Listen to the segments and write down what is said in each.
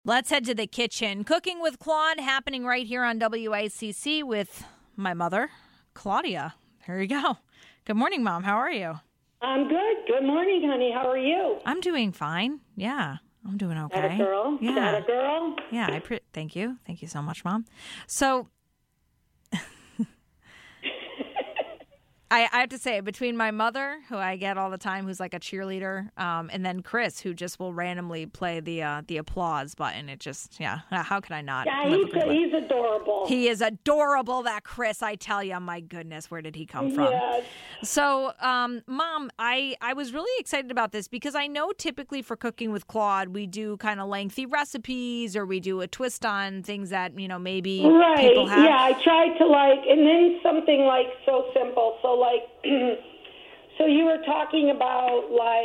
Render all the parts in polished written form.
Let's head to the kitchen. Cooking with Claude happening right here on WICC with my mother, Claudia. Here you go. Good morning, Mom. How are you? I'm good. Good morning, honey. How are you? I'm doing fine. Yeah, I'm doing okay. That a girl? Yeah. That a girl? Yeah, thank you. Thank you so much, Mom. So I have to say, between my mother, who I get all the time, who's like a cheerleader, and then Chris, who just will randomly play the applause button. It just, how can I not? Yeah, he's adorable. He is adorable, that Chris, I tell you. My goodness, where did he come from? Yes. So, Mom, I was really excited about this because I know typically for Cooking with Claude, we do kind of lengthy recipes or we do a twist on things that, maybe people have. Yeah, I tried to and then something so simple. So so you were talking about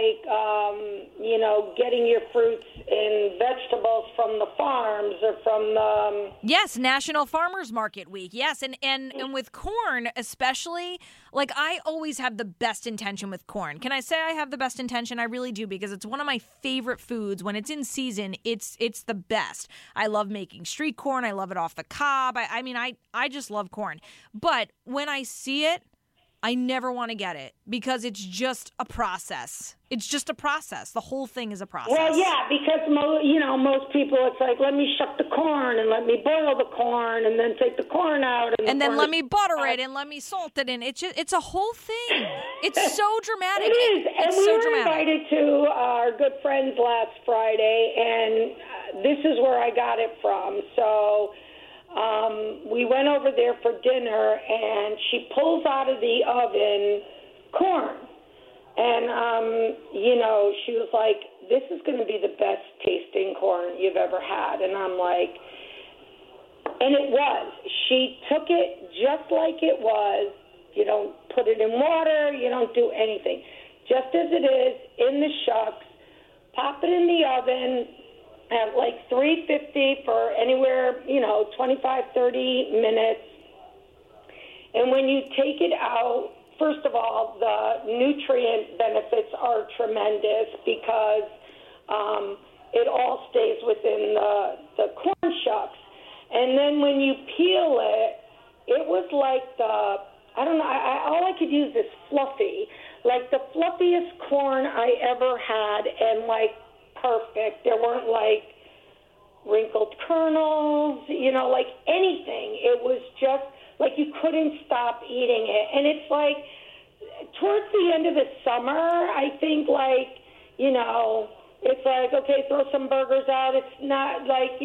getting your fruits and vegetables from the farms or from the... Yes, National Farmers Market Week. Yes, and with corn especially, I always have the best intention with corn. Can I say I have the best intention? I really do, because it's one of my favorite foods. When it's in season, it's the best. I love making street corn. I love it off the cob. I just love corn. But when I see it, I never want to get it because it's just a process. It's just a process. The whole thing is a process. Well, yeah, because most people, it's like, let me shuck the corn and let me boil the corn and then take the corn out and then let me butter it and let me salt it in. It's a whole thing. It's so dramatic. It is, and it's we so were dramatic. invited to our good friends last Friday, and this is where I got it from. So. We went over there for dinner, and she pulls out of the oven corn. And, she was like, this is going to be the best tasting corn you've ever had. And I'm like, and it was. She took it just like it was. You don't put it in water. You don't do anything. Just as it is, in the shucks, pop it in the oven at 350 for anywhere, 25, 30 minutes. And when you take it out, first of all, the nutrient benefits are tremendous because it all stays within the corn shucks. And then when you peel it, it was all I could use is fluffy, the fluffiest corn I ever had, and perfect. There weren't wrinkled kernels, anything. It was just you couldn't stop eating it. And it's towards the end of the summer, I think it's okay, throw some burgers out. It's not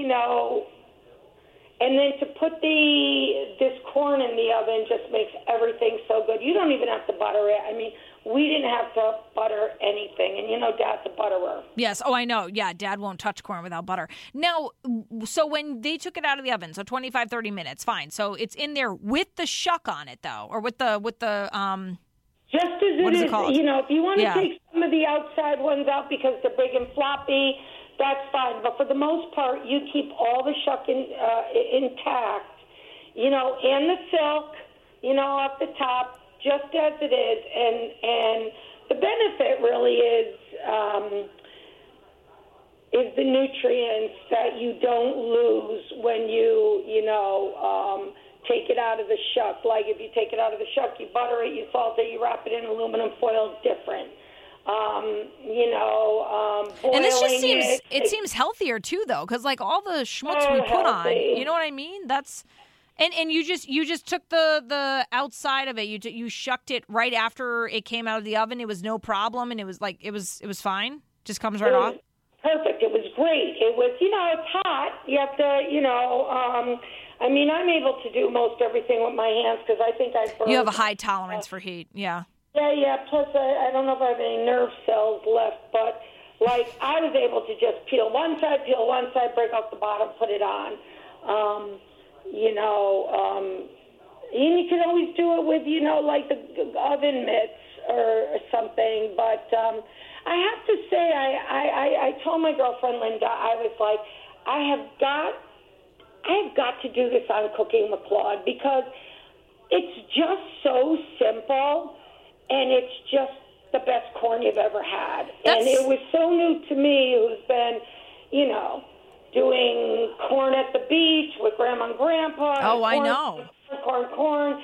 and then to put this corn in the oven just makes everything so good. You don't even have to butter it. We didn't have to butter anything, and Dad's a butterer. Yes. Oh, I know. Yeah, Dad won't touch corn without butter. Now, so when they took it out of the oven, so 25, 30 minutes, fine. So it's in there with the shuck on it, though, or with the just as it is. Called? If you want to take some of the outside ones out because they're big and floppy, that's fine. But for the most part, you keep all the shuck intact, and the silk, off the top, just as it is, and the benefit really is the nutrients that you don't lose when you take it out of the shuck. If you take it out of the shuck, you butter it, you salt it, you wrap it in aluminum foil, different. And this just seems healthier too, though, because all the schmutz we put on, you know what I mean? That's. And you just took the outside of it. You shucked it right after it came out of the oven. It was no problem, and it was it was fine. Just comes right off. Perfect. It was great. It was it's hot. You have to I'm able to do most everything with my hands because I think I burn. You have a high tolerance for heat. Yeah. Yeah. Plus, I don't know if I have any nerve cells left, but I was able to just peel one side, break off the bottom, put it on. And you can always do it with, the oven mitts or something. But I have to say, I told my girlfriend Linda, I was like, I have got to do this on Cooking with Claude because it's just so simple and it's just the best corn you've ever had. And it was so new to me, who's been, doing corn at the beach with Grandma and Grandpa. Oh, I corn, know. Corn.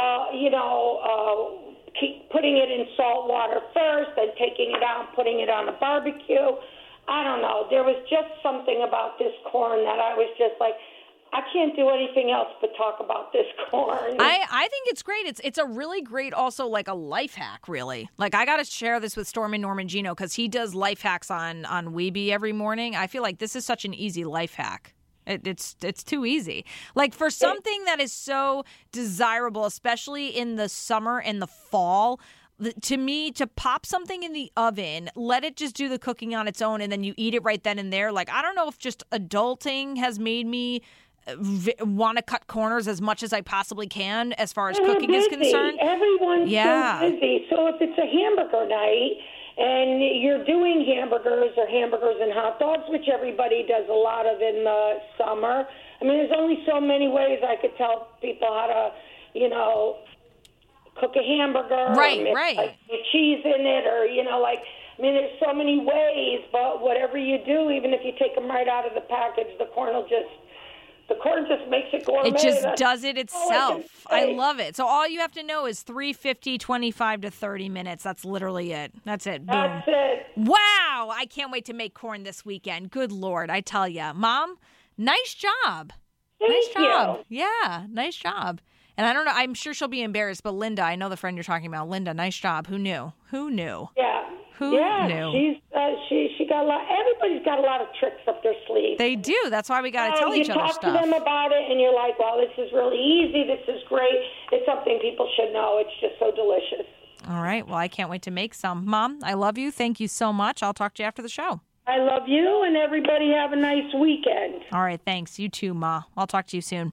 Keep putting it in salt water first, then taking it out and putting it on a barbecue. I don't know. There was just something about this corn that I was just like, I can't do anything else but talk about this corn. I think it's great. It's a really great, also like a life hack, really. Like I got to share this with Stormin Norman Gino because he does life hacks on Weeby every morning. I feel like this is such an easy life hack. It's too easy. Like for something that is so desirable, especially in the summer and the fall, to me, to pop something in the oven, let it just do the cooking on its own, and then you eat it right then and there. Like I don't know if just adulting has made me want to cut corners as much as I possibly can as far as cooking is concerned. Everyone's so busy. So if it's a hamburger night and you're doing hamburgers and hot dogs, which everybody does a lot of in the summer, I mean, there's only so many ways I could tell people how to, cook a hamburger. Right. Like, cheese in it or, there's so many ways, but whatever you do, even if you take them right out of the package, the corn just makes it gourmet. It just does it itself. I love it. So all you have to know is 350, 25 to 30 minutes. That's literally it. That's it. Boom. That's it. Wow. I can't wait to make corn this weekend. Good Lord. I tell you. Mom, nice job. Thank you. Yeah, nice job. And I don't know, I'm sure she'll be embarrassed, but Linda, I know the friend you're talking about. Linda, nice job. Who knew? Yeah. Who knew? She got a lot. Everybody's got a lot of tricks up their sleeve. They do. That's why we got to tell each other You stuff. talk to them about it, and you're like, well, this is really easy. This is great. It's something people should know. It's just so delicious. All right. Well, I can't wait to make some. Mom, I love you. Thank you so much. I'll talk to you after the show. I love you, and everybody have a nice weekend. All right. Thanks. You too, Ma. I'll talk to you soon.